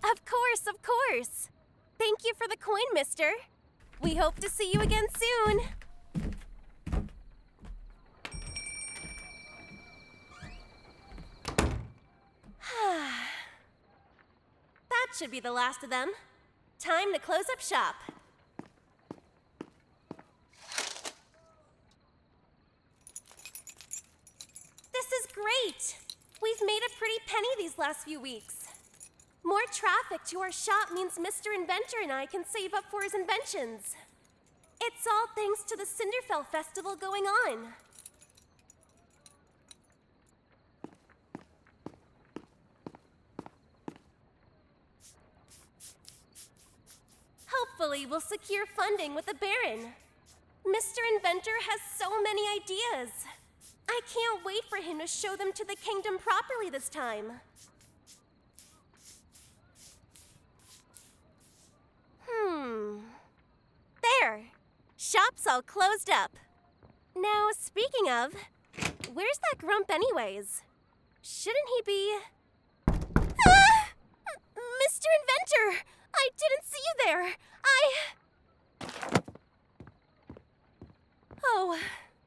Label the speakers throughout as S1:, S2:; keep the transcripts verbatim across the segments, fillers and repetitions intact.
S1: Of course, of course. Thank you for the coin, mister. We hope to see you again soon. That should be the last of them. Time to close up shop. This is great! We've made a pretty penny these last few weeks. More traffic to our shop means Mister Inventor and I can save up for his inventions. It's all thanks to the Cinderfell Festival going on. Hopefully, we'll secure funding with the Baron. Mister Inventor has so many ideas. I can't wait for him to show them to the kingdom properly this time. Hmm. There. Shop's all closed up. Now, speaking of, where's that grump anyways? Shouldn't he be... Ah! Mister Inventor! I didn't see you there! I... Oh.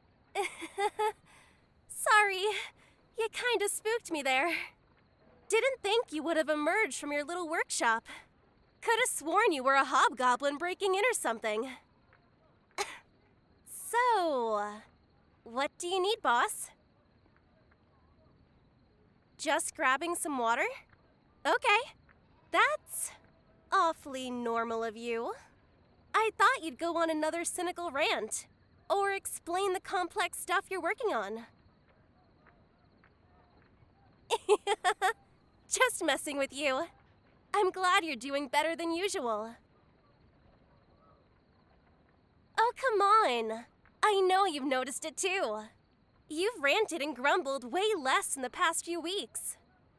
S1: Sorry. You kinda spooked me there. Didn't think you would have emerged from your little workshop. Could have sworn you were a hobgoblin breaking in or something. So, what do you need, boss? Just grabbing some water? Okay. That's awfully normal of you. I thought you'd go on another cynical rant, or explain the complex stuff you're working on. Just messing with you. I'm glad you're doing better than usual. Oh, come on. I know you've noticed it too. You've ranted and grumbled way less in the past few weeks.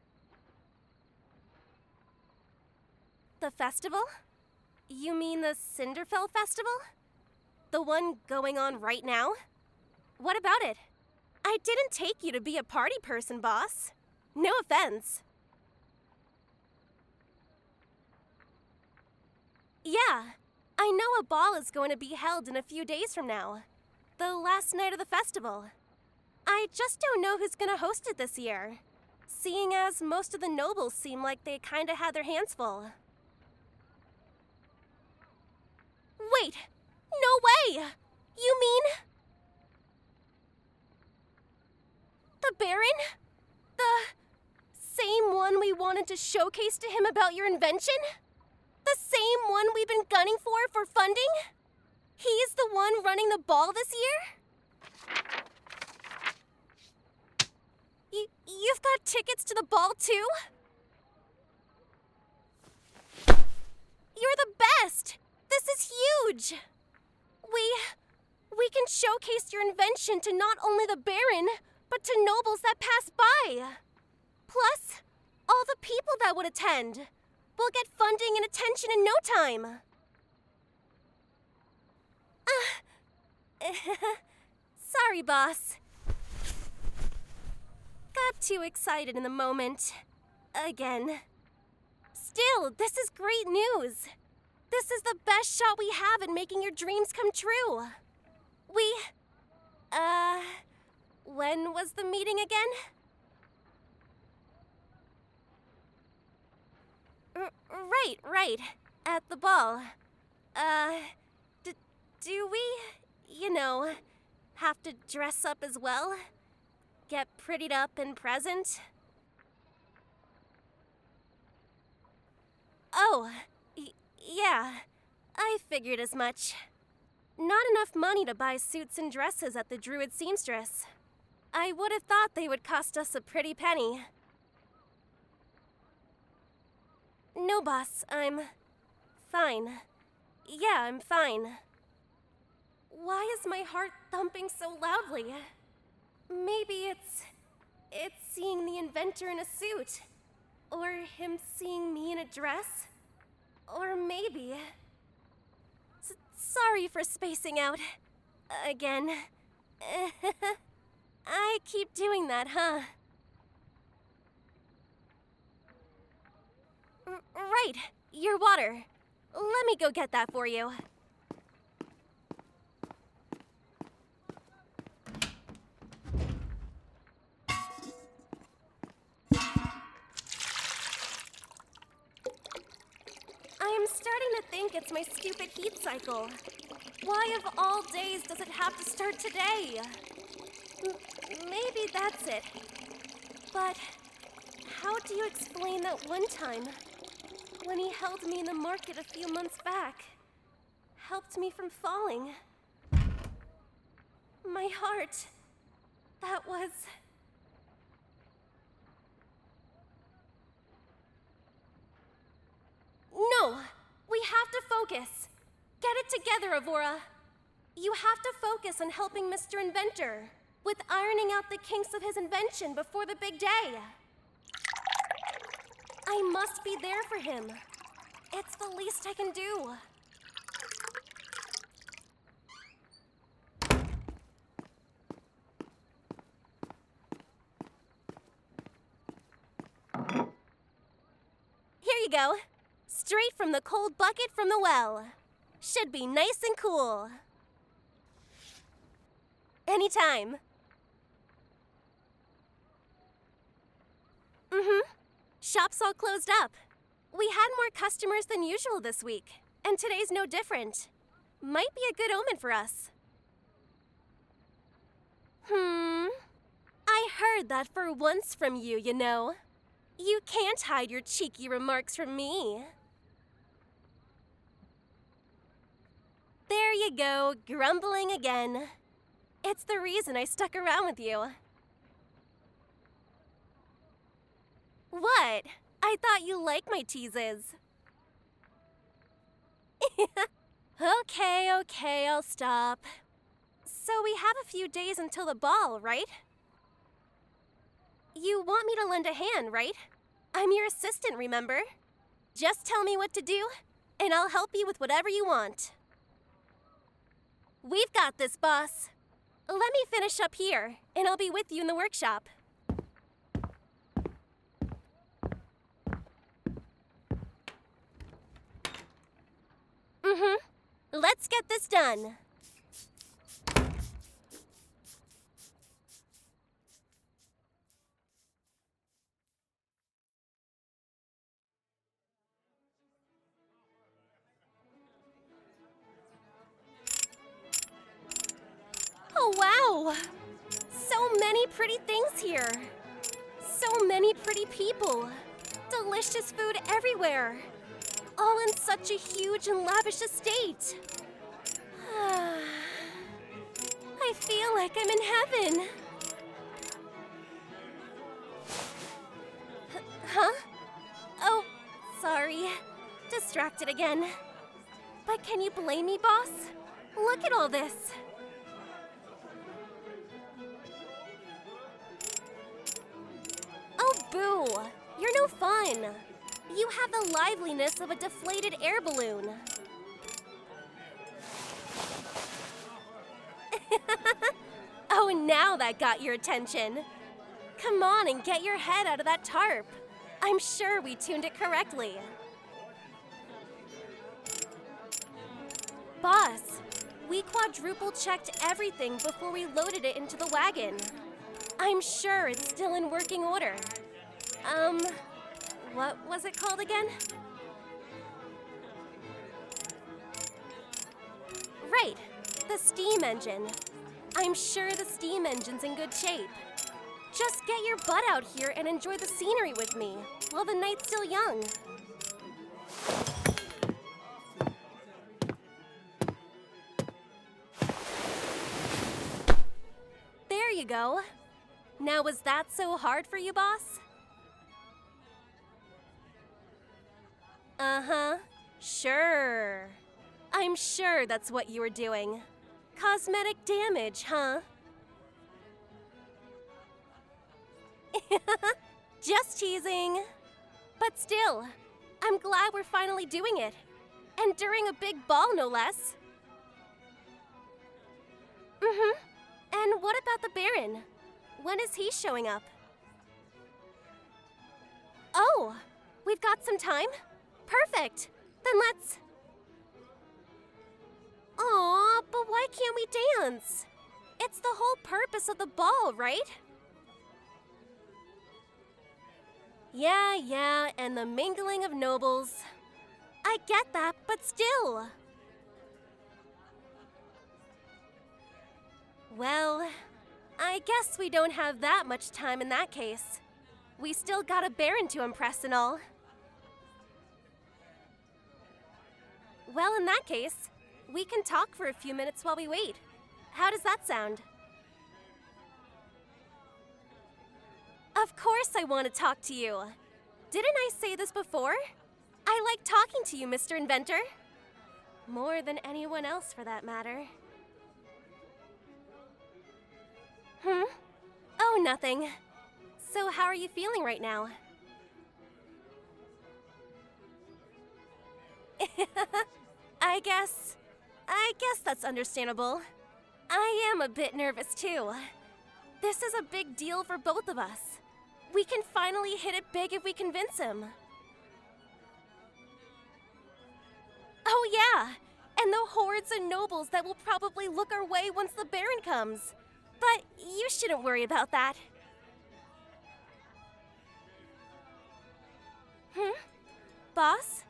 S1: The festival? You mean the Cinderfell Festival? The one going on right now? What about it? I didn't take you to be a party person, boss. No offense. Yeah, I know a ball is going to be held in a few days from now. The last night of the festival. I just don't know who's gonna host it this year, seeing as most of the nobles seem like they kinda had their hands full. Wait! No way! You mean... the Baron? The same one we wanted to showcase to him about your invention? The same one we've been gunning for for funding? He's the one running the ball this year? You, you've got tickets to the ball too? You're the best! This is huge! We... we can showcase your invention to not only the Baron, but to nobles that pass by. Plus, all the people that would attend. We'll get funding and attention in no time. Uh, sorry, boss. Got too excited in the moment. Again. Still, this is great news. This is the best shot we have at making your dreams come true. We... Uh... When was the meeting again? R- right, right. At the ball. Uh... D- do we, you know, have to dress up as well? Get prettied up and present? Oh, y- yeah. I figured as much. Not enough money to buy suits and dresses at the Druid Seamstress. I would have thought they would cost us a pretty penny. No, boss, I'm fine. Yeah, I'm fine. Why is my heart thumping so loudly? Maybe it's... it's seeing the inventor in a suit. Or him seeing me in a dress. Or maybe... S- sorry for spacing out. Again. I keep doing that, huh? R- right. Right, your water. Let me go get that for you. I'm starting to think it's my stupid heat cycle. Why of all days does it have to start today? M- maybe that's it. But how do you explain that one time when he held me in the market a few months back, helped me from falling? My heart, that was... No! We have to focus! Get it together, Avora! You have to focus on helping Mister Inventor with ironing out the kinks of his invention before the big day. I must be there for him. It's the least I can do. Here you go. Straight from the cold bucket from the well. Should be nice and cool. Anytime. Mm-hmm. Shop's all closed up. We had more customers than usual this week, and today's no different. Might be a good omen for us. Hmm. I heard that for once from you, you know. You can't hide your cheeky remarks from me. There you go, grumbling again. It's the reason I stuck around with you. What? I thought you liked my teases. Okay, okay, I'll stop. So we have a few days until the ball, right? You want me to lend a hand, right? I'm your assistant, remember? Just tell me what to do, and I'll help you with whatever you want. We've got this, boss. Let me finish up here, and I'll be with you in the workshop. Mm-hmm. Let's get this done. Oh, wow! So many pretty things here. So many pretty people. Delicious food everywhere. All in such a huge and lavish estate. I feel like I'm in heaven. Huh? Oh, sorry. Distracted again. But can you blame me, boss? Look at all this. Oh, boo! You're no fun. You have the liveliness of a deflated air balloon. Oh, now that got your attention. Come on and get your head out of that tarp. I'm sure we tuned it correctly. Boss, we quadruple checked everything before we loaded it into the wagon. I'm sure it's still in working order. Um, what was it called again? Right, the steam engine. I'm sure the steam engine's in good shape. Just get your butt out here and enjoy the scenery with me while the night's still young. There you go. Now, was that so hard for you, boss? Uh-huh. Sure. I'm sure that's what you were doing. Cosmetic damage, huh? Just teasing. But still, I'm glad we're finally doing it. And during a big ball, no less. Mm-hmm. And what about the Baron? When is he showing up? Oh, we've got some time? Perfect! Then let's... Aw, but why can't we dance? It's the whole purpose of the ball, right? Yeah, yeah, and the mingling of nobles. I get that, but still. Well, I guess we don't have that much time in that case. We still got a Baron to impress and all. Well, in that case, we can talk for a few minutes while we wait. How does that sound? Of course I want to talk to you. Didn't I say this before? I like talking to you, Mister Inventor. More than anyone else, for that matter. Hmm? Oh, nothing. So how are you feeling right now? I guess... I guess that's understandable. I am a bit nervous, too. This is a big deal for both of us. We can finally hit it big if we convince him. Oh, yeah! And the hordes and nobles that will probably look our way once the Baron comes. But you shouldn't worry about that. Hmm? Boss?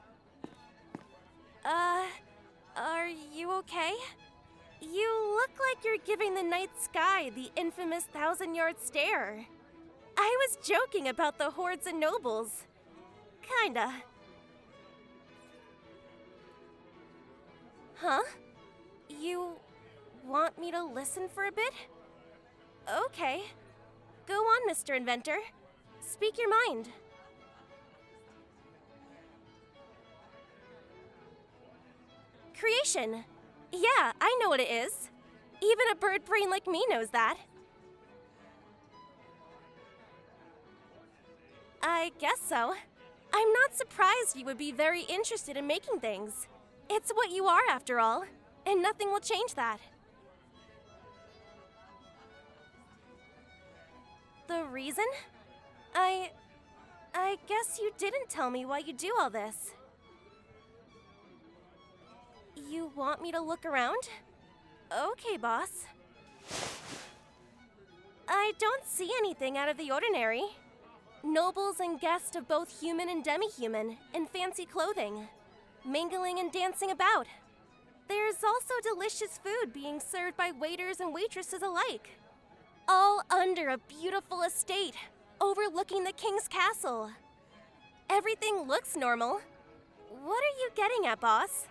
S1: Uh, are you okay? You look like you're giving the night sky the infamous thousand-yard stare. I was joking about the hordes and nobles. Kinda. Huh? You want me to listen for a bit? Okay. Go on, Mister Inventor. Speak your mind. Creation. Yeah, I know what it is. Even a bird brain like me knows that. I guess so. I'm not surprised you would be very interested in making things. It's what you are, after all, and nothing will change that. The reason? I... I guess you didn't tell me why you do all this. You want me to look around? Okay, boss. I don't see anything out of the ordinary. Nobles and guests of both human and demi-human, in fancy clothing, mingling and dancing about. There's also delicious food being served by waiters and waitresses alike. All under a beautiful estate, overlooking the king's castle. Everything looks normal. What are you getting at, boss?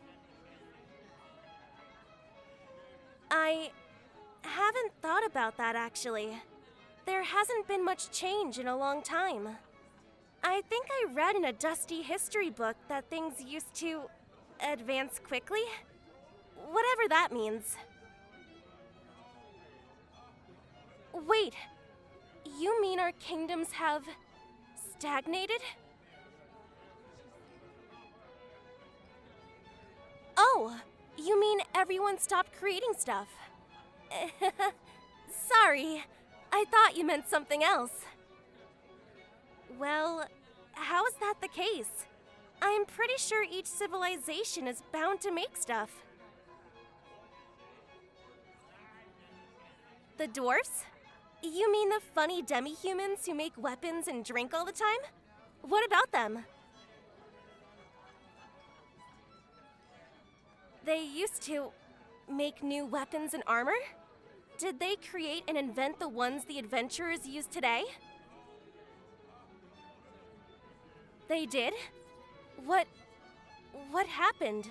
S1: I haven't thought about that, actually. There hasn't been much change in a long time. I think I read in a dusty history book that things used to advance quickly. Whatever that means. Wait, you mean our kingdoms have stagnated? Oh, you mean everyone stopped creating stuff? Sorry, I thought you meant something else. Well, how is that the case? I'm pretty sure each civilization is bound to make stuff. The dwarfs? You mean the funny demi-humans who make weapons and drink all the time? What about them? They used to make new weapons and armor? Did they create and invent the ones the adventurers use today? They did? What... what happened?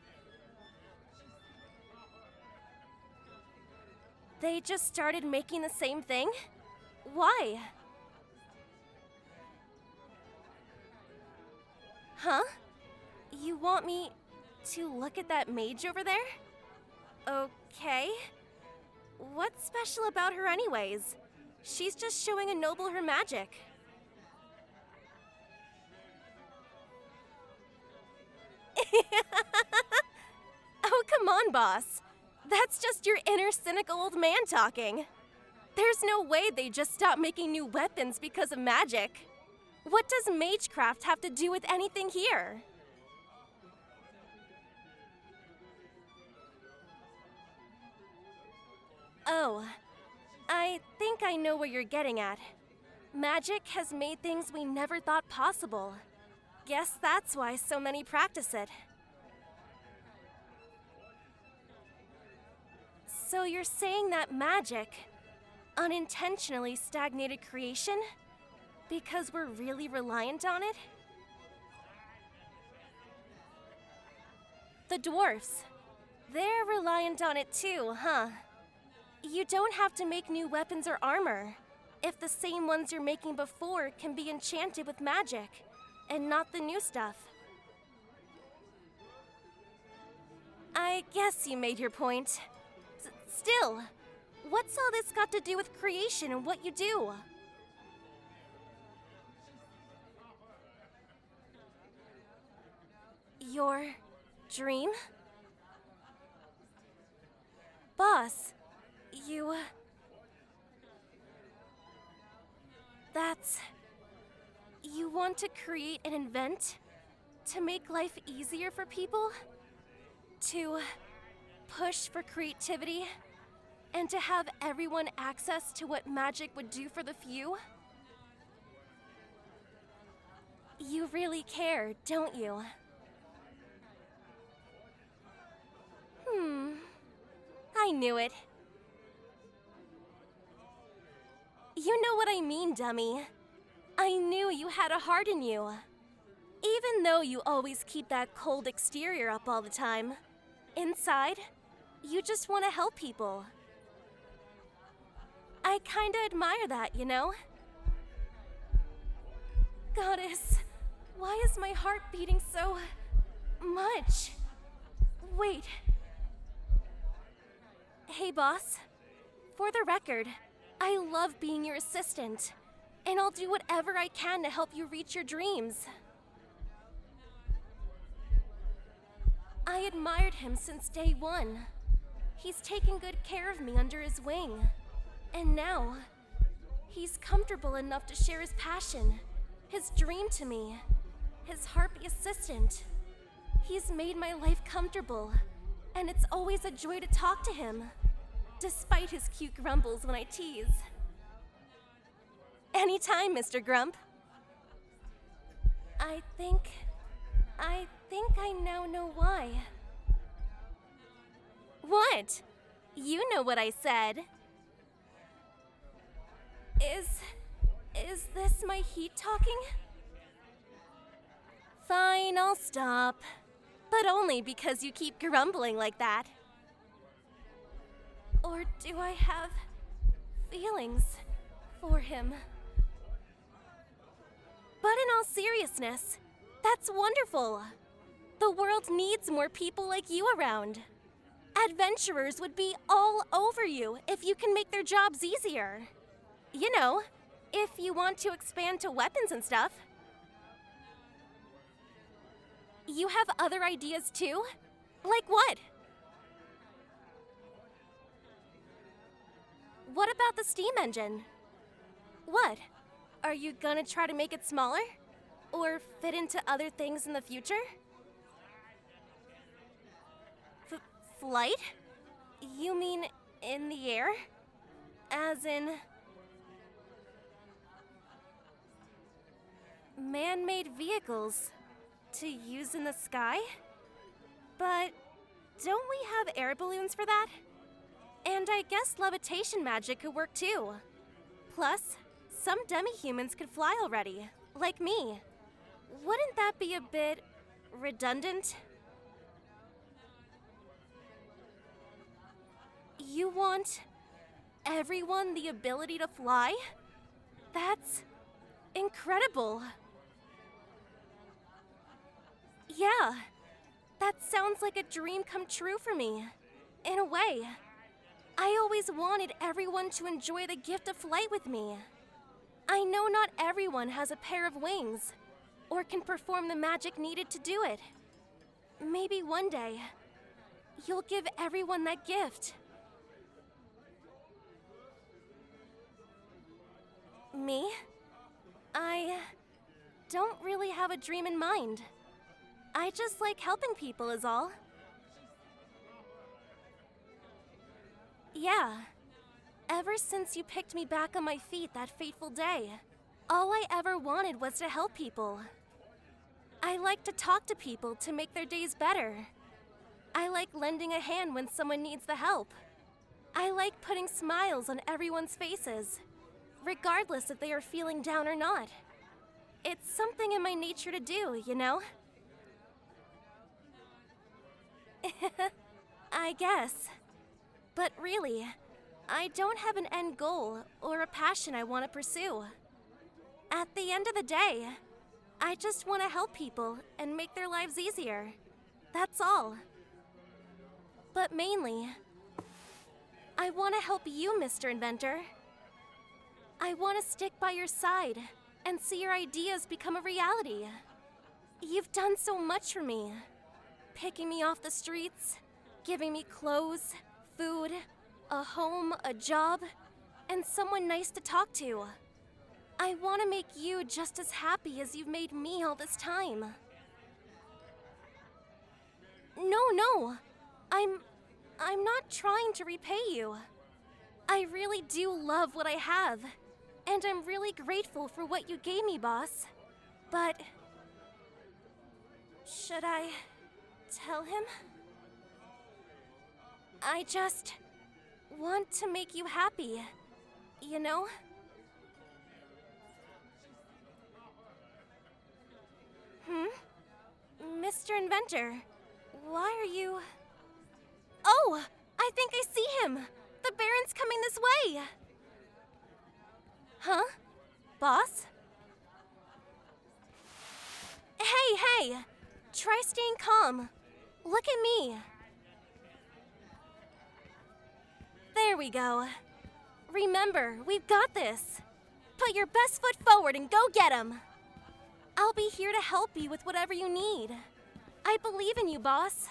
S1: They just started making the same thing? Why? Huh? You want me to look at that mage over there? Okay. What's special about her anyways? She's just showing a noble her magic. Oh, come on, boss. That's just your inner cynical old man talking. There's no way they just stopped making new weapons because of magic. What does magecraft have to do with anything here? Oh, I think I know where you're getting at. Magic has made things we never thought possible. Guess that's why so many practice it. So you're saying that magic unintentionally stagnated creation because we're really reliant on it? The dwarfs. They're reliant on it too, huh? You don't have to make new weapons or armor if the same ones you're making before can be enchanted with magic, and not the new stuff. I guess you made your point. S- still, what's all this got to do with creation and what you do? Your dream? Boss, you... That's... You want to create and invent? To make life easier for people? To push for creativity? And to have everyone access to what magic would do for the few? You really care, don't you? Hmm... I knew it. You know what I mean, dummy. I knew you had a heart in you. Even though you always keep that cold exterior up all the time, inside, you just want to help people. I kinda admire that, you know? Goddess, why is my heart beating so much? Wait. Hey, boss. For the record, I love being your assistant, and I'll do whatever I can to help you reach your dreams. I admired him since day one. He's taken good care of me under his wing. And now, he's comfortable enough to share his passion, his dream to me, his harpy assistant. He's made my life comfortable, and it's always a joy to talk to him, despite his cute grumbles when I tease. Anytime, Mister Grump. I think... I think I now know why. What? You know what I said. Is... is this my heat talking? Fine, I'll stop. But only because you keep grumbling like that. Or do I have feelings for him? But in all seriousness, that's wonderful. The world needs more people like you around. Adventurers would be all over you if you can make their jobs easier. You know, if you want to expand to weapons and stuff. You have other ideas too? Like what? What about the steam engine? What? Are you gonna try to make it smaller? Or fit into other things in the future? F- flight? You mean in the air? As in... man-made vehicles to use in the sky? But don't we have air balloons for that? And I guess levitation magic could work too. Plus, some demi-humans could fly already, like me. Wouldn't that be a bit redundant? You want everyone the ability to fly? That's incredible. Yeah, that sounds like a dream come true for me, in a way. I always wanted everyone to enjoy the gift of flight with me. I know not everyone has a pair of wings, or can perform the magic needed to do it. Maybe one day, you'll give everyone that gift. Me? I don't really have a dream in mind. I just like helping people is all. Yeah, Ever since you picked me back on my feet that fateful day, all I ever wanted was to help people. I like to talk to people to make their days better. I like lending a hand when someone needs the help. I like putting smiles on everyone's faces, regardless if they are feeling down or not. It's something in my nature to do, you know? I guess. But really, I don't have an end goal or a passion I want to pursue. At the end of the day, I just want to help people and make their lives easier. That's all. But mainly, I want to help you, Mister Inventor. I want to stick by your side and see your ideas become a reality. You've done so much for me. Picking me off the streets, giving me clothes, food, a home, a job, and someone nice to talk to. I want to make you just as happy as you've made me all this time. No, no. I'm... I'm not trying to repay you. I really do love what I have, and I'm really grateful for what you gave me, boss. But... should I tell him? I just want to make you happy, you know? Hmm? Mister Inventor, why are you... Oh! I think I see him! The Baron's coming this way! Huh? Boss? Hey, hey! Try staying calm. Look at me. There we go. Remember, we've got this. Put your best foot forward and go get him. I'll be here to help you with whatever you need. I believe in you, boss.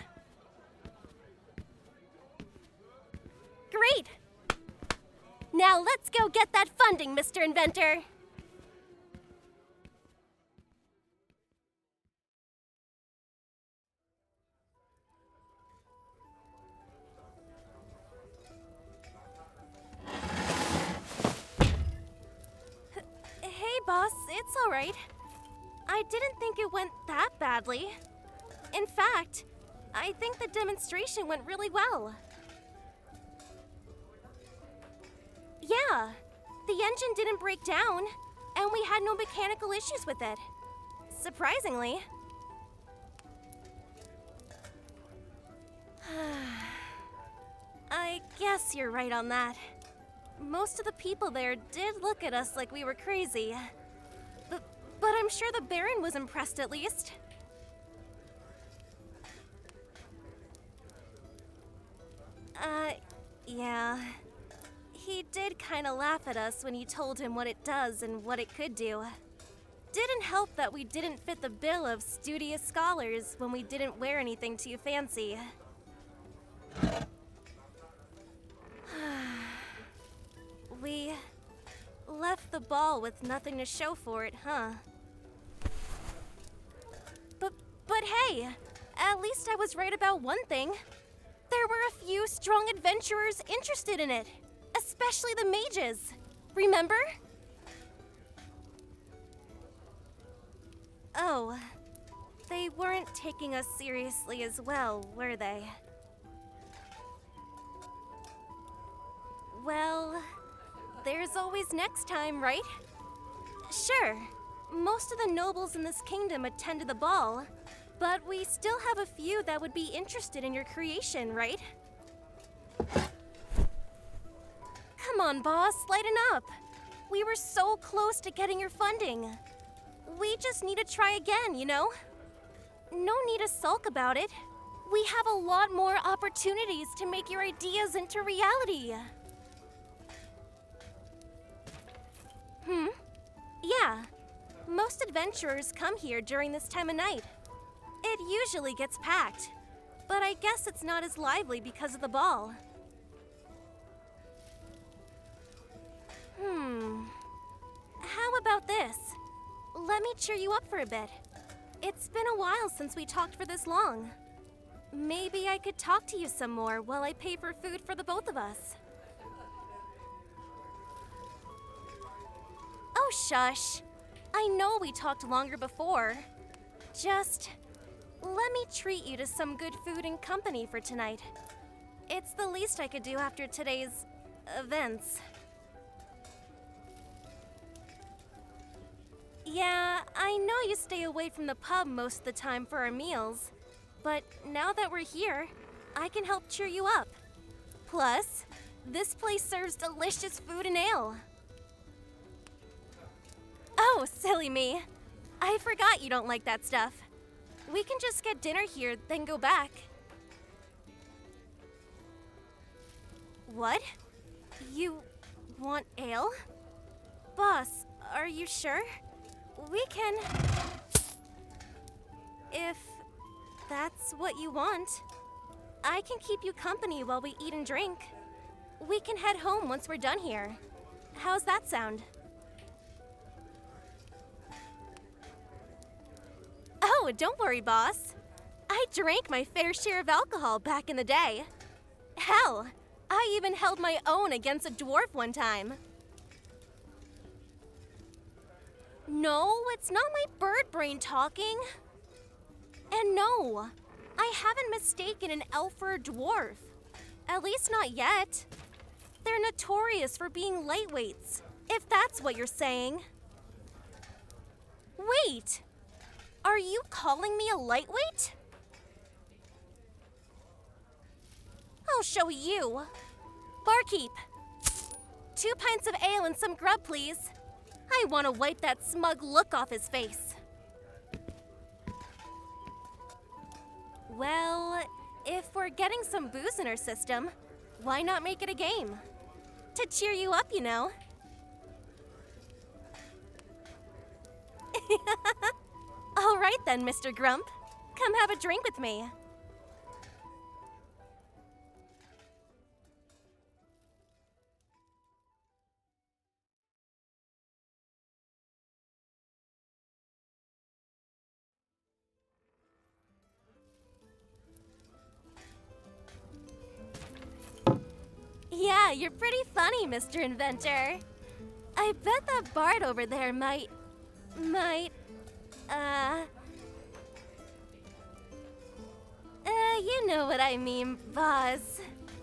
S1: Great! Now let's go get that funding, Mister Inventor. Hey, boss, it's all right. I didn't think it went that badly. In fact, I think the demonstration went really well. Yeah, the engine didn't break down, and we had no mechanical issues with it. Surprisingly. I guess you're right on that. Most of the people there did look at us like we were crazy. But, but I'm sure the Baron was impressed at least. Uh, yeah. He did kind of laugh at us when you told him what it does and what it could do. Didn't help that we didn't fit the bill of studious scholars when we didn't wear anything too fancy. We left the ball with nothing to show for it, huh? But, but hey, at least I was right about one thing. There were a few strong adventurers interested in it. Especially the mages. Remember? Oh, they weren't taking us seriously as well, were they? Well, there's always next time, right? Sure, most of the nobles in this kingdom attend to the ball, but we still have a few that would be interested in your creation, right? Come on, boss, lighten up. We were so close to getting your funding. We just need to try again, you know? No need to sulk about it. We have a lot more opportunities to make your ideas into reality. Hmm? Yeah. Most adventurers come here during this time of night. It usually gets packed, but I guess it's not as lively because of the ball. Hmm. How about this? Let me cheer you up for a bit. It's been a while since we talked for this long. Maybe I could talk to you some more while I pay for food for the both of us. shush. I know we talked longer before. Just let me treat you to some good food and company for tonight. It's the least I could do after today's events. Yeah, I know you stay away from the pub most of the time for our meals, but now that we're here, I can help cheer you up. Plus, this place serves delicious food and ale. Oh, silly me. I forgot you don't like that stuff. We can just get dinner here, then go back. What? You want ale? Boss, are you sure? We can... If that's what you want, I can keep you company while we eat and drink. We can head home once we're done here. How's that sound? Oh, don't worry, boss. I drank my fair share of alcohol back in the day. Hell, I even held my own against a dwarf one time. No, it's not my bird brain talking. And no, I haven't mistaken an elf for a dwarf. At least not yet. They're notorious for being lightweights, if that's what you're saying. Wait! Are you calling me a lightweight? I'll show you. Barkeep, two pints of ale and some grub, please. I want to wipe that smug look off his face. Well, if we're getting some booze in our system, why not make it a game? To cheer you up, you know. All right then, Mister Grump. Come have a drink with me. Yeah, you're pretty funny, Mister Inventor. I bet that Bard over there might... might... uh... Uh, you know what I mean, boss.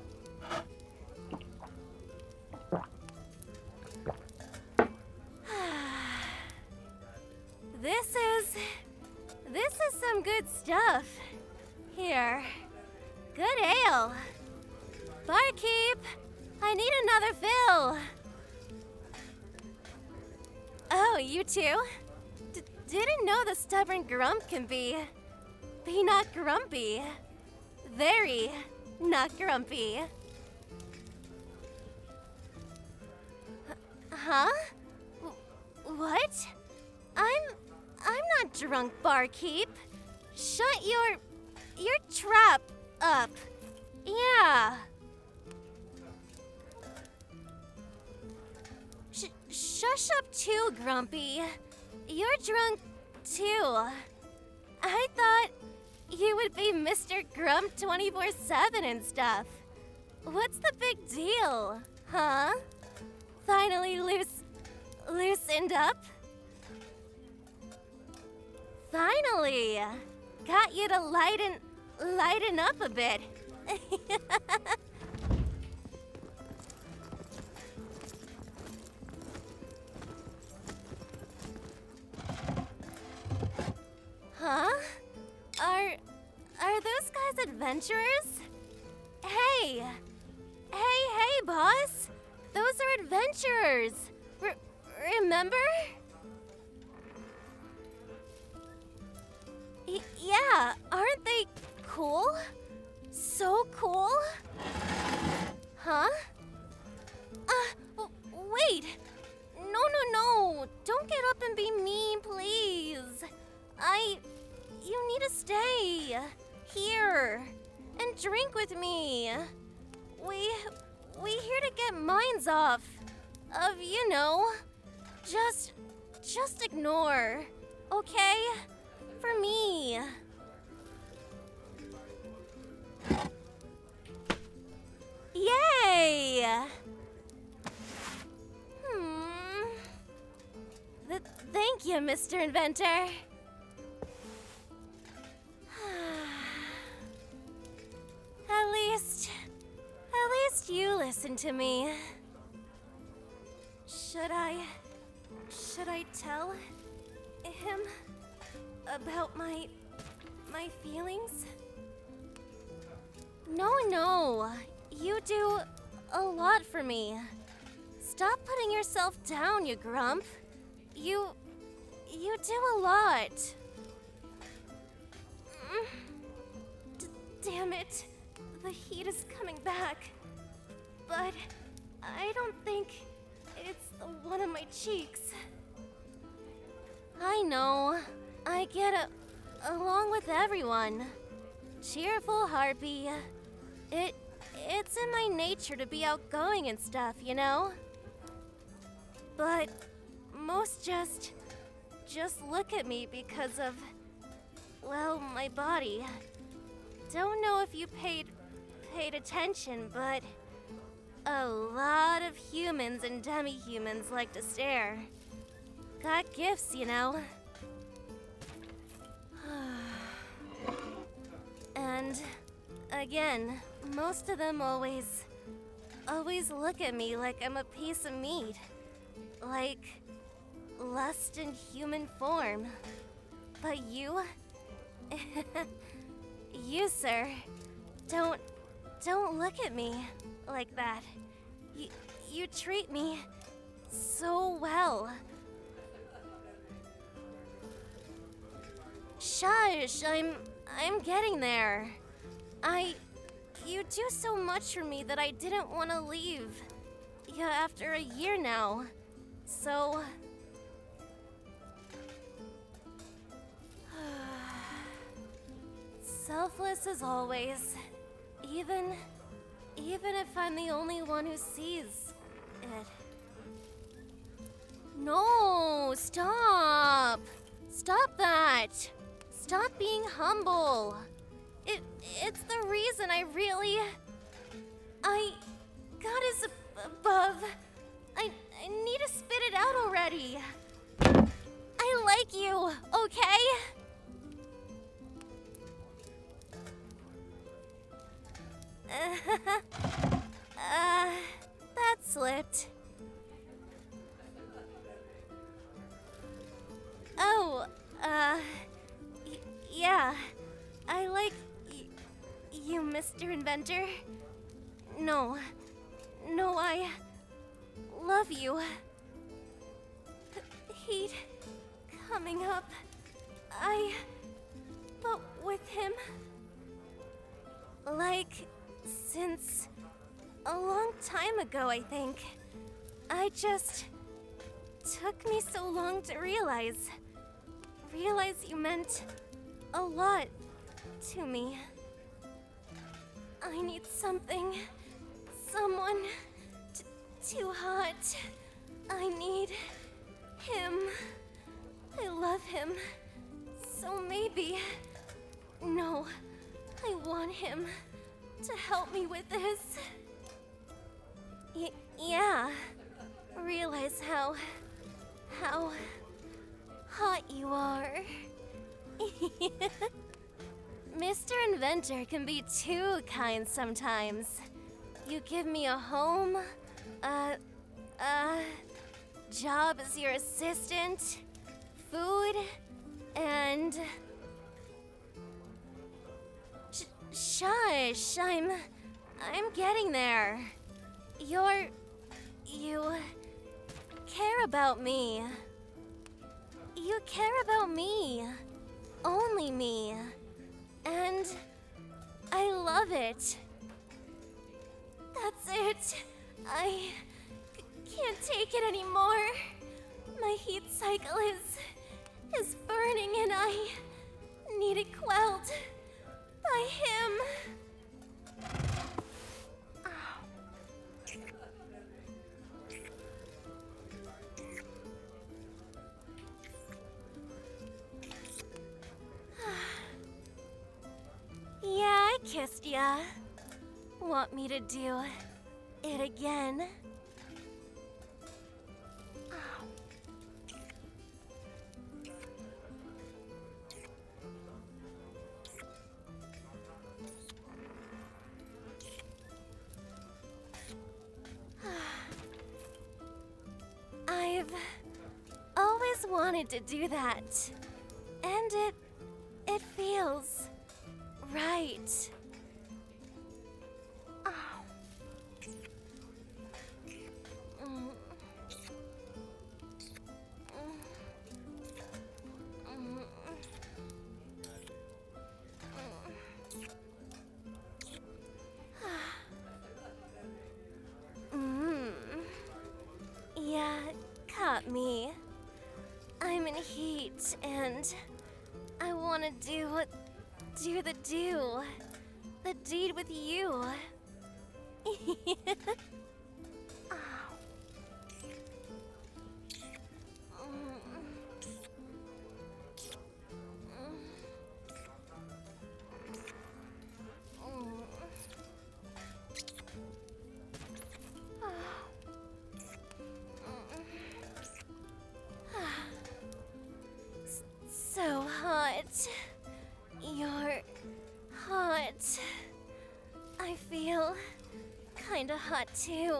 S1: This is... this is some good stuff. Here. Good ale. Barkeep, I need another fill. Oh, you too? D- didn't know the stubborn Grump can be... be not grumpy. Very not grumpy. H- huh? W- what? I'm... I'm not drunk, barkeep. Shut your... your trap up. Yeah. Sh- shush up too, Grumpy. You're drunk too. I thought you would be Mister Grump twenty-four seven and stuff. What's the big deal, huh? Finally loose... loosened up? Finally! Got you to lighten... lighten up a bit. Huh? Are... are those guys adventurers? Hey! Hey, hey, boss! Those are adventurers! R- remember? Y- yeah, aren't they cool? So cool? Huh? Uh, w- wait! No, no, no! Don't get up and be mean, please! I... you need to stay here and drink with me. We... we here to get minds off of, you know, just... just ignore, okay? For me. Yay! Hmm. Thank you, Mister Inventor. At least, at least you listen to me. Should I, should I tell him about my, my feelings? No, no. You do a lot for me. Stop putting yourself down, you grump. You, you do a lot. D- damn it. The heat is coming back. But I don't think it's the one on my cheeks. I know. I get a- along with everyone. Cheerful Harpy. It, it's in my nature to be outgoing and stuff, you know? But most just, just look at me because of, well, my body. Don't know if you paid, paid attention, but a lot of humans and demi-humans like to stare. Got gifts, you know? And again, most of them always, always look at me like I'm a piece of meat. Like lust in human form. But you, you, sir, don't, don't look at me like that. You, you treat me so well. Shush, I'm, I'm getting there. I, you do so much for me that I didn't want to leave. Yeah, after a year now. So... selfless as always. Even... even if I'm the only one who sees it. No, stop! Stop that! Stop being humble. It, it's the reason I really... I... God is ab- above. I, I need to spit it out already. I like you, okay? uh, that slipped. Oh, uh, y- yeah. I like y- you, Mister Inventor. No, no, I love you. Heat coming up. I, but with him, like, since a long time ago, I think. I just took me so long to realize. Realize you meant a lot to me. I need something, someone t- too hot. I need him. I love him. So maybe, no, I want him to help me with this. Y- yeah, realize how, how hot you are. Mister Inventor can be too kind sometimes. You give me a home, a, a job as your assistant, food, and... Sh- shush, I'm... I'm getting there. You're... you... care about me. You care about me. Only me. And I love it. That's it. I c- can't take it anymore. My heat cycle is is burning and I need it quelled by him. Yeah, I kissed ya. Want me to do it again? wanted to do that. And it... it feels... right. Oh. Mm. Mm. Yeah, caught me. I'm in heat and I want to do what do the do. The deed with you. So hot. You're hot. I feel kinda hot too.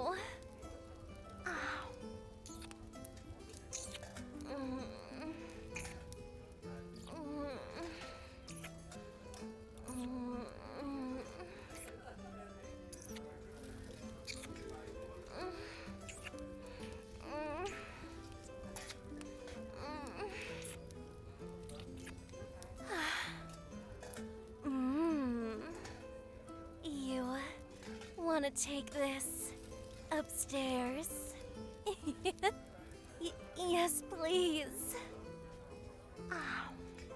S1: Want to take this upstairs? y yes, please. Ow.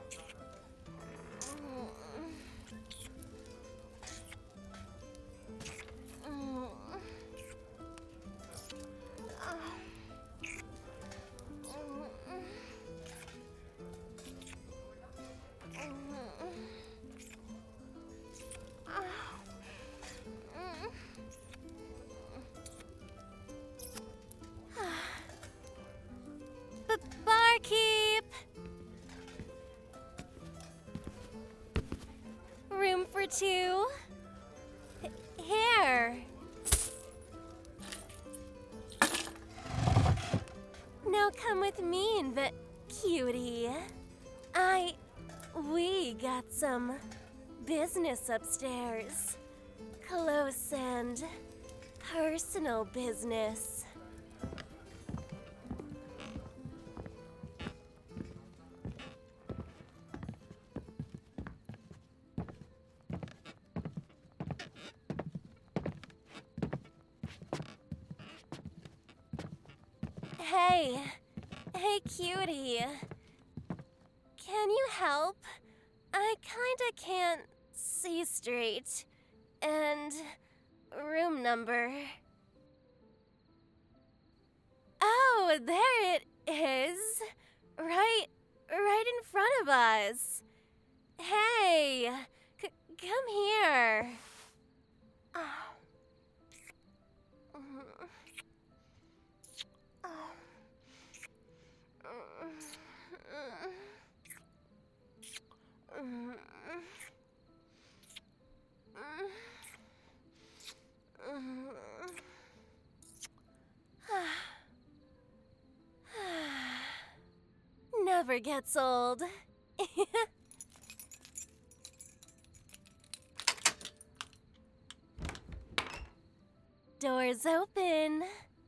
S1: Barkeep! Room for two? H here. Now come with me, Inve- cutie. I... we got some business upstairs. Close and personal business. Hey, hey cutie. Can you help? I kinda can't see straight. And room number. Oh, there it is. Right, right in front of us. Hey, c come here. Oh. Never gets old. Doors open.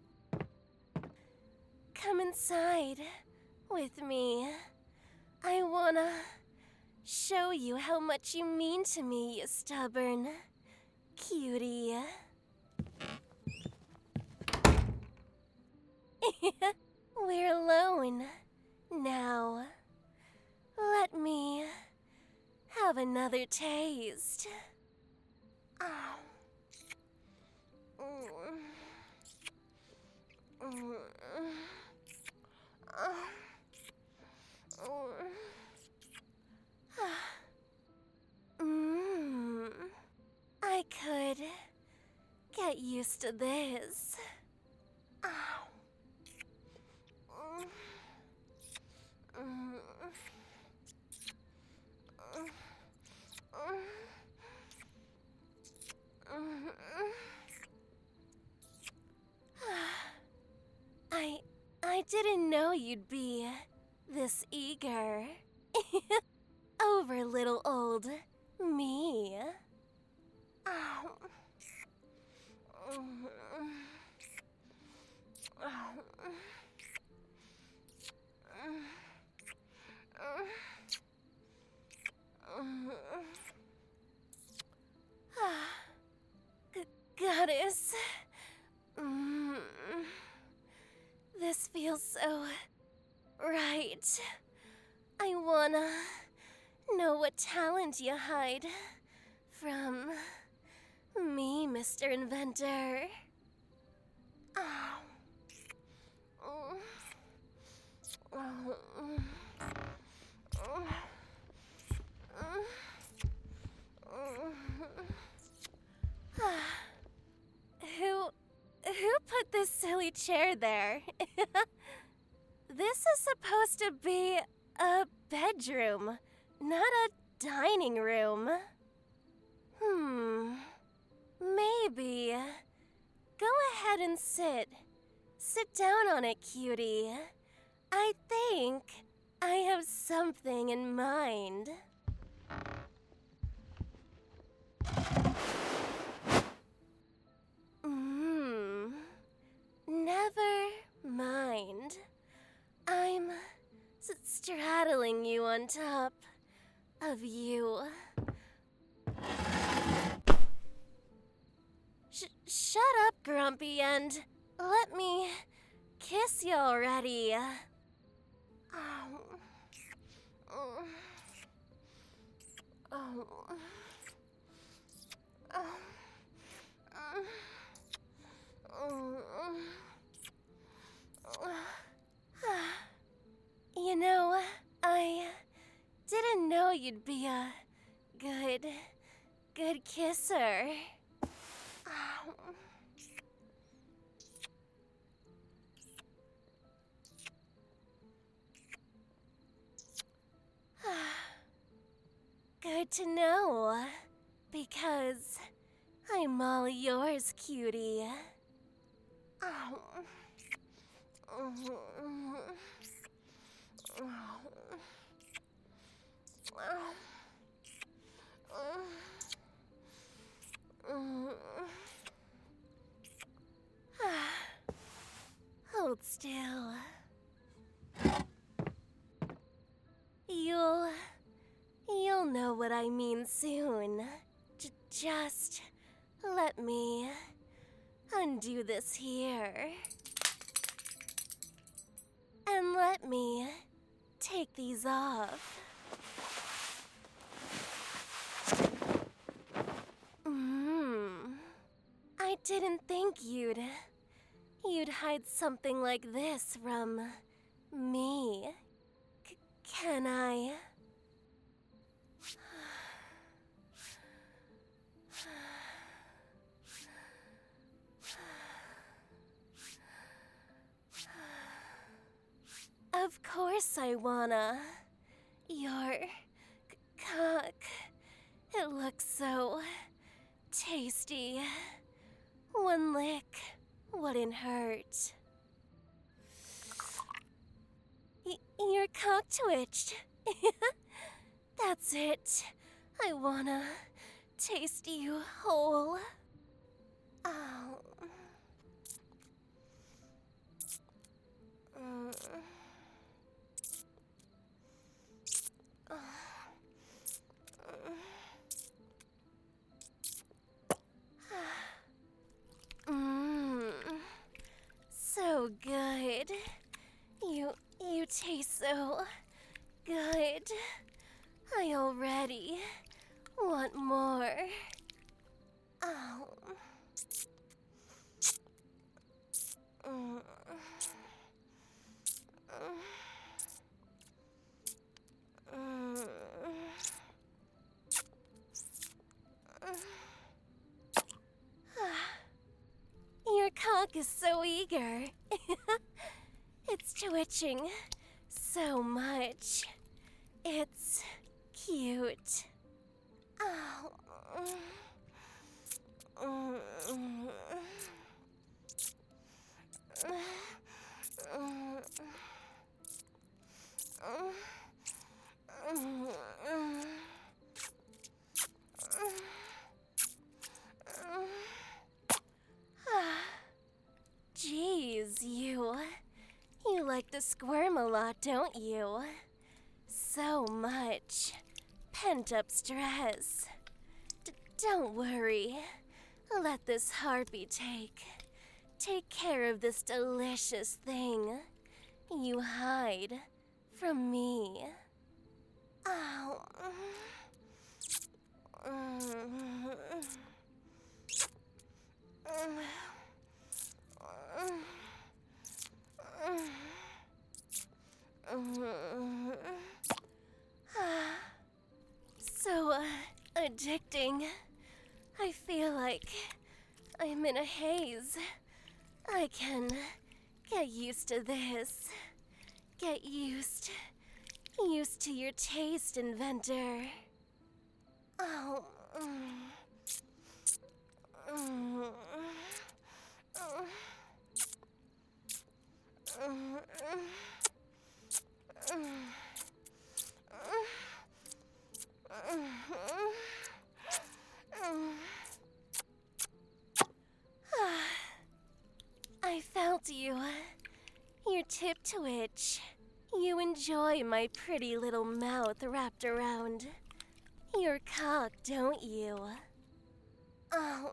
S1: Come inside with me. I wanna show you how much you mean to me, you stubborn cutie. We're alone now. Let me have another taste. Ow. Mmm. I could get used to this. Ow. I I didn't know you'd be this eager over little old me. Oh. G- Goddess. Mm. This feels so right. I wanna know what talent you hide from me, Mister Inventor. Oh. Oh. Oh. Who who put this silly chair there? This is supposed to be a bedroom, not a dining room. Hmm. Maybe. Go ahead and sit. Sit down on it, cutie. I think I have something in mind. Hmm. Never mind. I'm s- straddling you on top of you. Sh- shut up, Grumpy, and let me kiss you already. Oh. Oh. Oh. You know, I didn't know you'd be a good, good kisser. Good to know, because I'm all yours, cutie. Oh. Hold still. You'll... You'll know what I mean soon. J- just let me undo this here. And let me take these off. Mmm. I didn't think you'd... You'd hide something like this from me. C- can I? Of course I wanna. Your c- cock. It looks so tasty. One lick wouldn't hurt. Y- your cock twitched. That's it. I wanna taste you whole. Oh. Mm. Mmm. So good. You you taste so good. I already want more. Oh. Mm. Mm. Your cock is so eager. It's twitching so much. It's cute. Oh. Mm. Mm. to squirm a lot, don't you? So much pent-up stress. D- don't worry. Let this harpy take... take care of this delicious thing you hide from me. Oh. So uh, addicting. I feel like I'm in a haze. I can get used to this. Get used. Used to your taste, inventor. Oh. I felt you. Your tip twitch. You enjoy my pretty little mouth wrapped around your cock, don't you? Oh.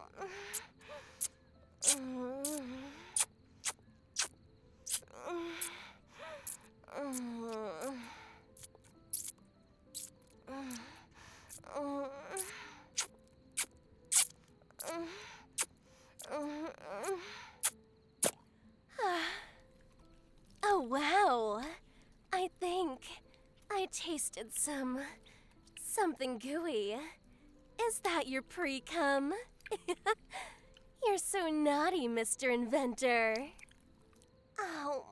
S1: Oh, wow. I think I tasted some... something gooey. Is that your pre-cum? You're so naughty, Mister Inventor. Oh.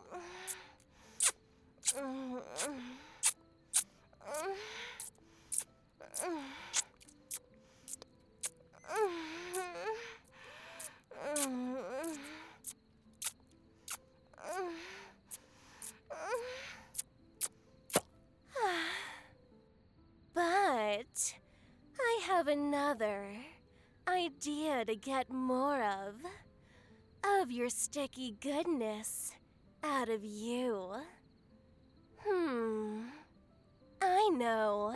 S1: But I have another idea to get more of. Of your sticky goodness out of you. Hmm. I know.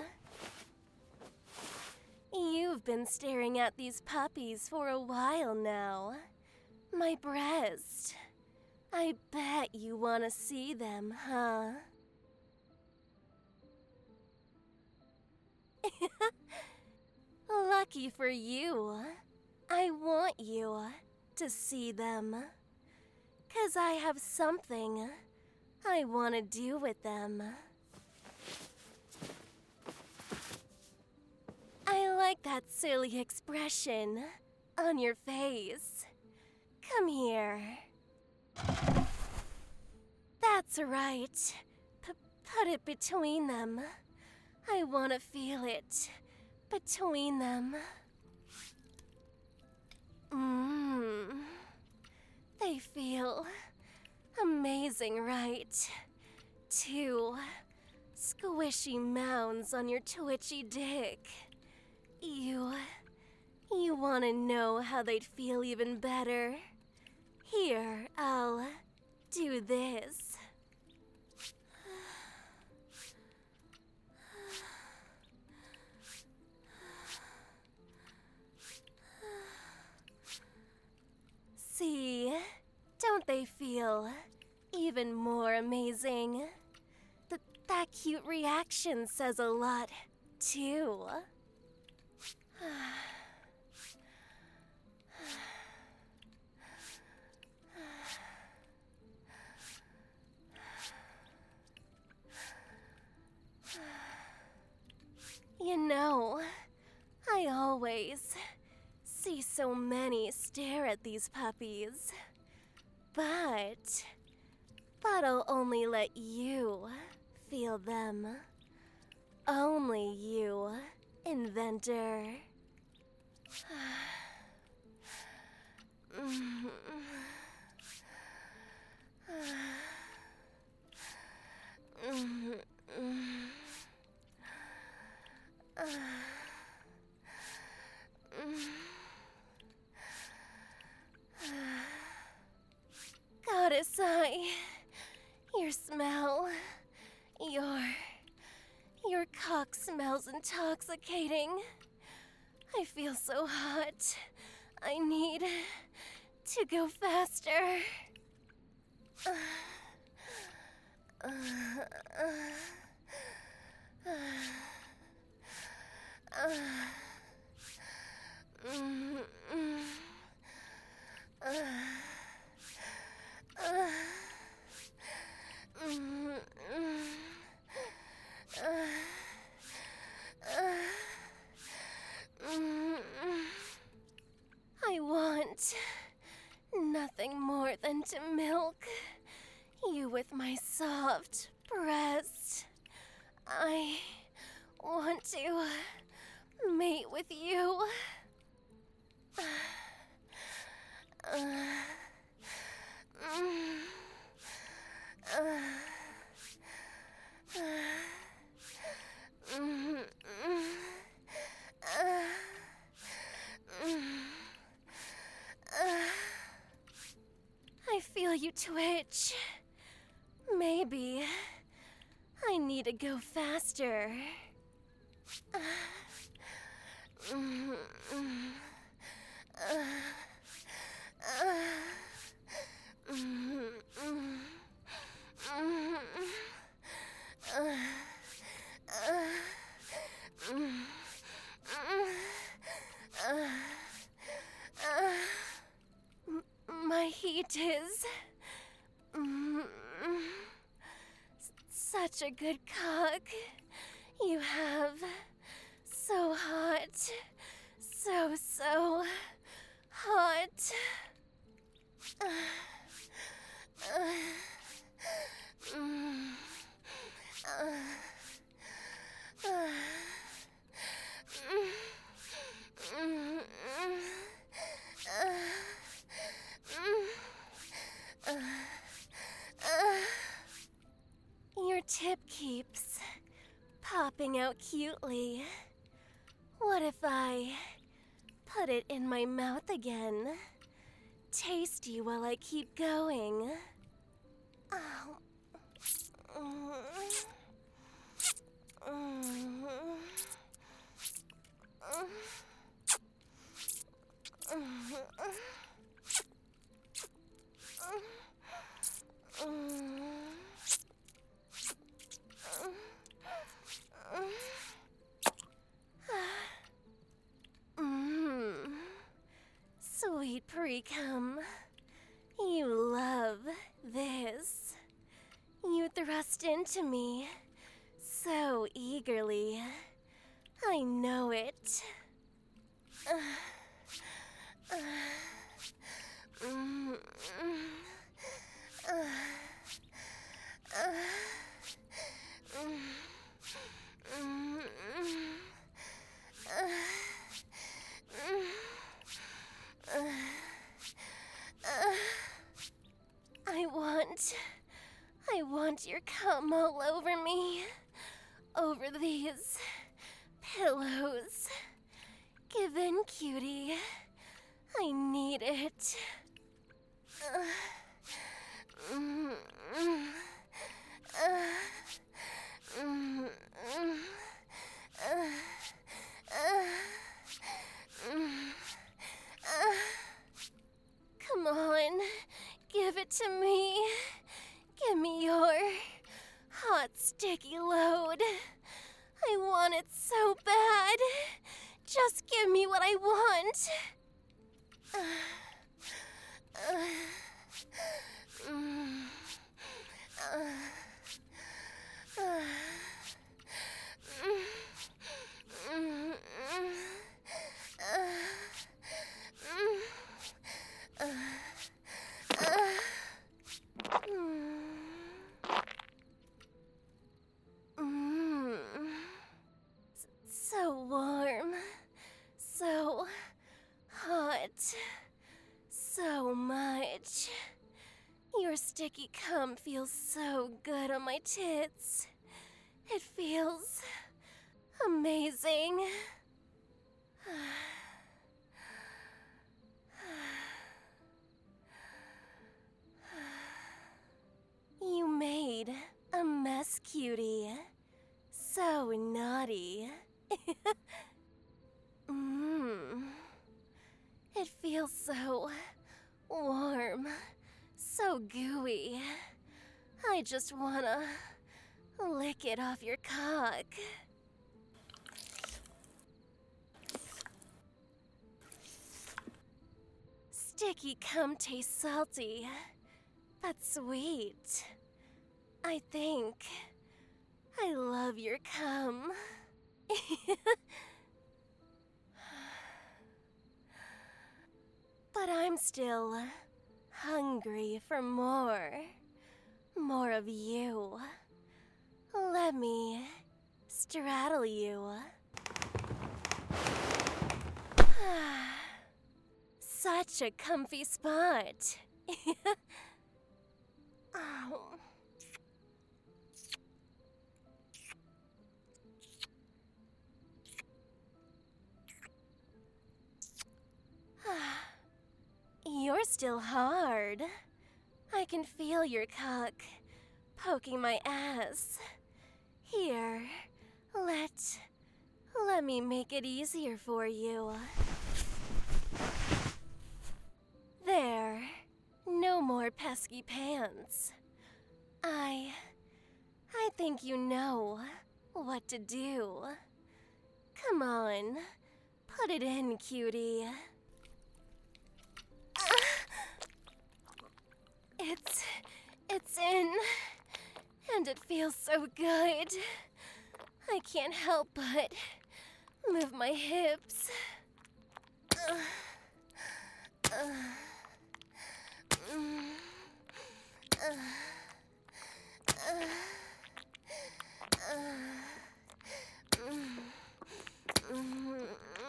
S1: You've been staring at these puppies for a while now. My breast. I bet you want to see them, huh? Lucky for you. I want you to see them. 'Cause I have something I want to do with them. I like that silly expression on your face. Come here. That's right. P- put it between them. I want to feel it between them. Mmm. They feel amazing, right? Two squishy mounds on your twitchy dick. You... you want to know how they'd feel even better? Here, I'll do this. See? Don't they feel even more amazing? Th- that cute reaction says a lot, too. You know, I always see so many stare at these puppies. But... but I'll only let you feel them. Only you, inventor. Goddess Eye, your smell feels intoxicating. I feel so hot. I need to go faster. Uh, uh, uh, uh, uh, mm, mm, uh, uh, mm, mm, uh, uh, mm, mm. I want nothing more than to milk you with my soft breast. I want to mate with you. Uh, uh, mm, uh, uh, mm, mm, uh, mm, uh. I feel you twitch. Maybe I need to go faster. Uh, mm, mm, uh, uh, mm, mm, mm, uh, uh, mm, mm, uh, uh, m- my heat is mm, mm, such a good cock. You have so hot, so, so hot. Uh, uh, mm, uh, uh, mm, mm, mm, uh, mm, uh, uh. Your tip keeps popping out cutely. What if I put it in my mouth again? Taste you while I keep going. Oh. Mm. Mm. Mm. Sweet pre-cum. You love this. You thrust into me so eagerly. I know it. Uh, uh, mm, mm, uh, uh, mm, mm, uh, mm, uh, uh, I want, I want your cum all over me, over these pillows. Give in, cutie. I need it. Uh, mm, mm, uh, mm, mm, uh, uh, mm, uh. Come on, give it to me. Give me your hot, sticky load. I want it so bad. Just give me what I want. Uh, uh, mm, uh, uh, mm, mm, mm, uh, mm, uh, uh, mm, mm. So warm. So hot. So much. Your sticky cum feels so good on my tits. It feels amazing. You made a mess, cutie. So naughty. feels so warm, so gooey. I just wanna lick it off your cock. Sticky cum tastes salty, but sweet. I think I love your cum. But I'm still hungry for more. More of you. Let me straddle you. Such a comfy spot. Oh. You're still hard. I can feel your cock poking my ass. Here, let... let me make it easier for you. There. No more pesky pants. I... I think you know what to do. Come on, put it in, cutie. It's... it's in, and it feels so good. I can't help but move my hips. Uh, uh, mm, uh, uh, uh, mm, mm,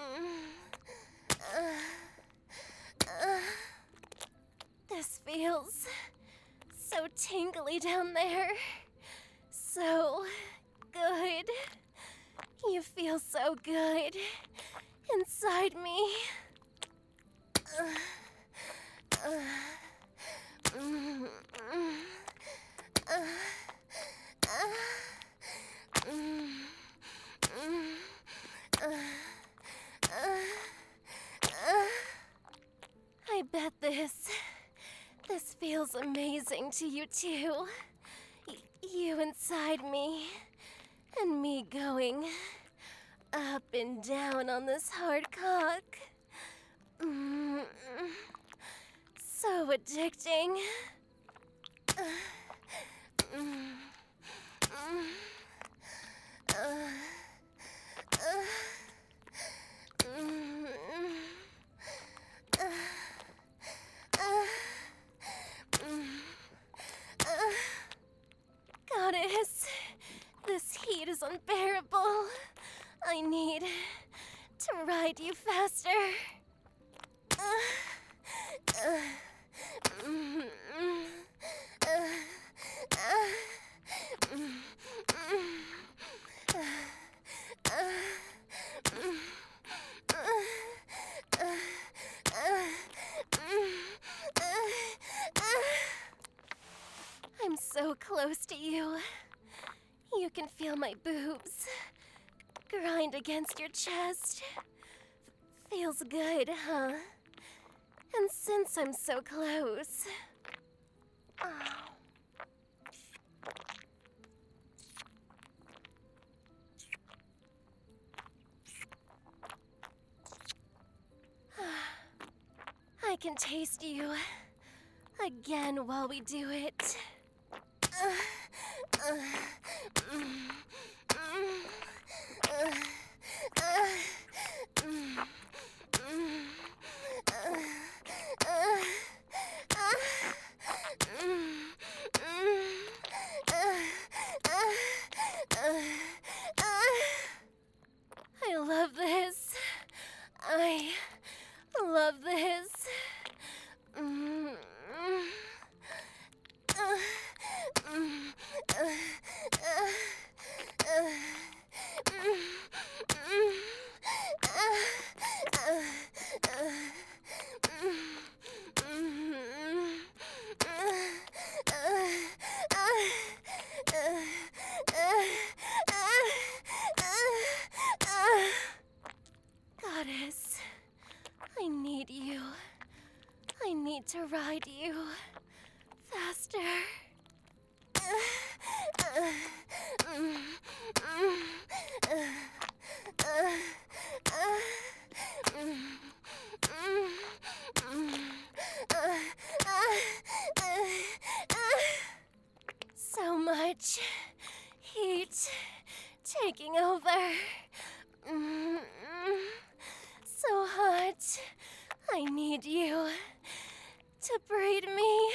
S1: uh, uh. This feels so tingly down there. So good. You feel so good inside me. Uh, uh, mm, mm, uh, uh, mm, mm, uh, uh, uh. I bet this, this feels amazing to you too. Y- you inside me, and me going up and down on this hard cock. Mm, so addicting. Uh, mm, mm, uh, uh, mm, uh, uh, mm, uh. Goddess, this heat is unbearable. I need to ride you faster. Uh, uh, mm, mm, uh, uh, mm, mm, uh, uh, mm, uh, uh, uh, mm, uh, uh. I'm so close to you. You can feel my boobs grind against your chest. Feels good, huh? And since I'm so close... Oh. I can taste you again while we do it. Uh, uh, mm, mm, uh, uh, mm, mm, uh, uh, uh, mm, mm, uh, uh, uh, uh. I love this. I love this. Mm, mm, uh, mm, uh, uh, uh, mm, mm, uh, uh, uh, mm, mm, uh, uh, uh, uh, uh, uh, uh, uh. need to ride you faster. So much heat taking over. So hot. I need you to breed me.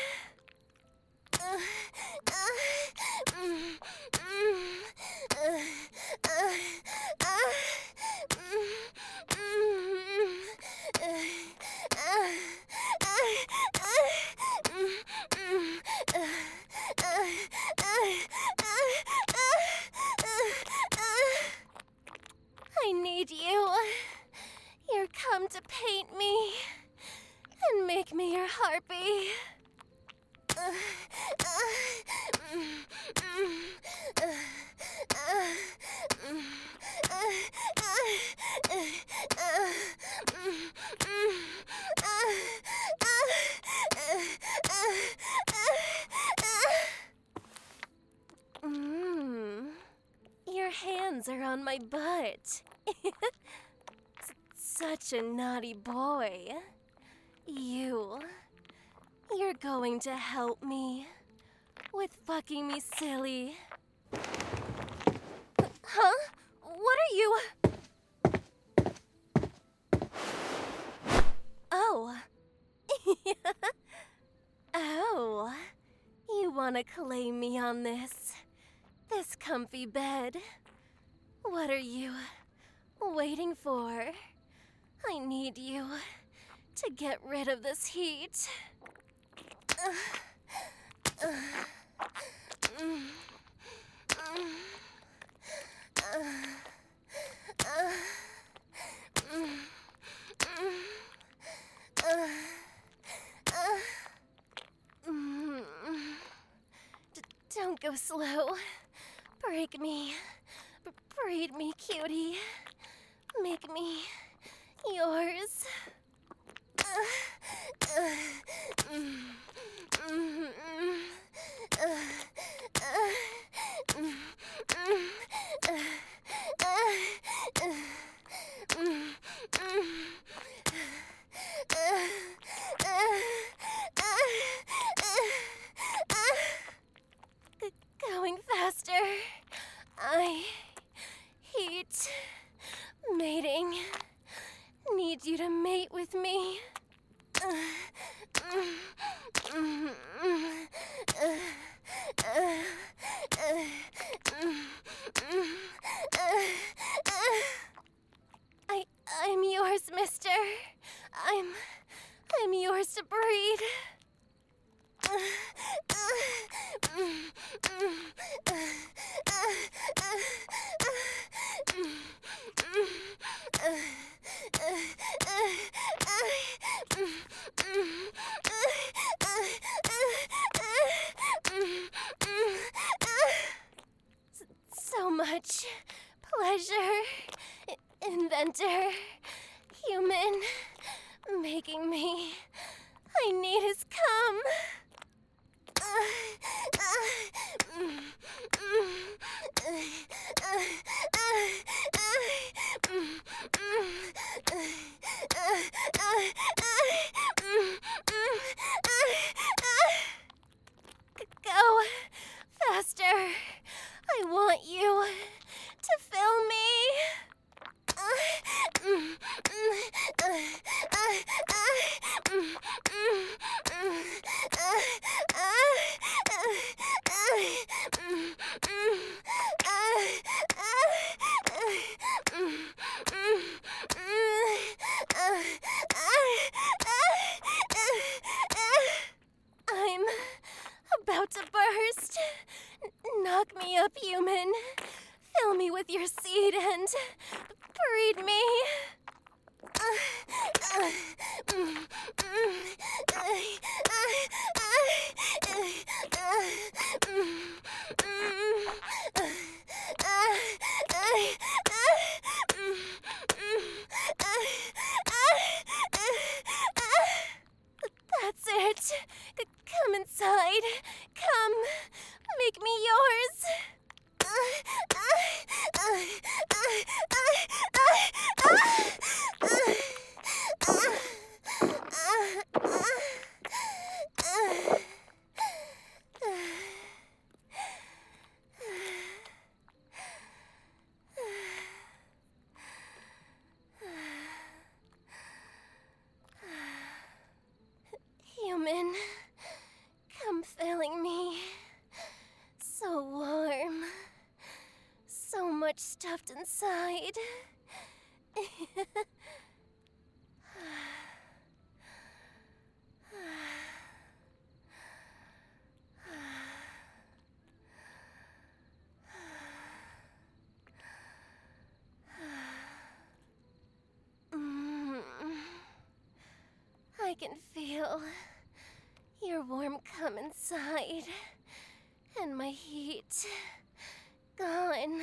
S1: I need you. You're come to paint me and make me your harpy. Mm. Your hands are on my butt. Such a naughty boy. You. You're going to help me with fucking me silly. Huh? What are you? Oh. Oh. You wanna claim me on this? This comfy bed? What are you waiting for? I need you to get rid of this heat. Uh, uh, mm, mm, uh, uh, mm, mm, uh, uh, mm. D- don't go slow. Break me. B- breed me, cutie. Make me yours. Uh, uh, mm. Going faster. I heat mating. Need you to mate with me. I I'm yours, mister. I'm I'm yours to breed. So much pleasure, inventor, human, making me. I need his cum. Go faster. I want you to fill me. I'm about to burst. Knock me up, human. Fill me with your seed and breed me. much stuffed inside. Mm. I can feel your warm cum inside, and my heat gone.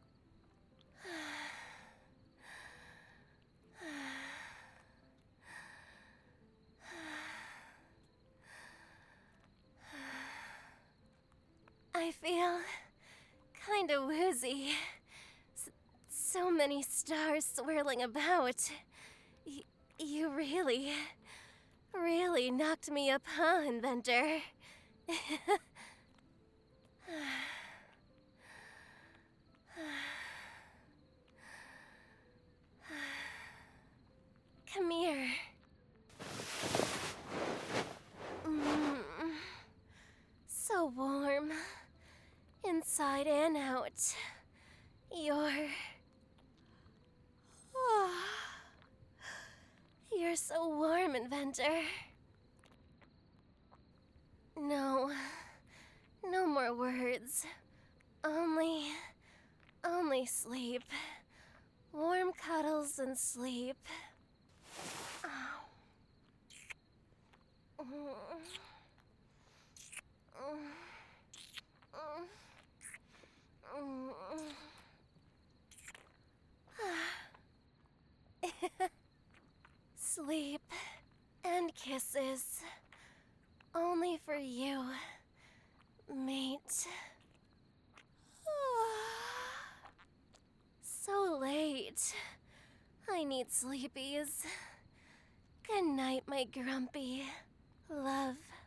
S1: I feel kinda woozy. S so many stars swirling about. Y you really, really knocked me up, huh, Inventor? Come here. Mm. So warm. Inside and out. You're... You're so warm, Inventor. No. No more words. Only... Only sleep. Warm cuddles and sleep. Sleep and kisses. Only for you, mate. So late. I need sleepies. Good night, my grumpy love.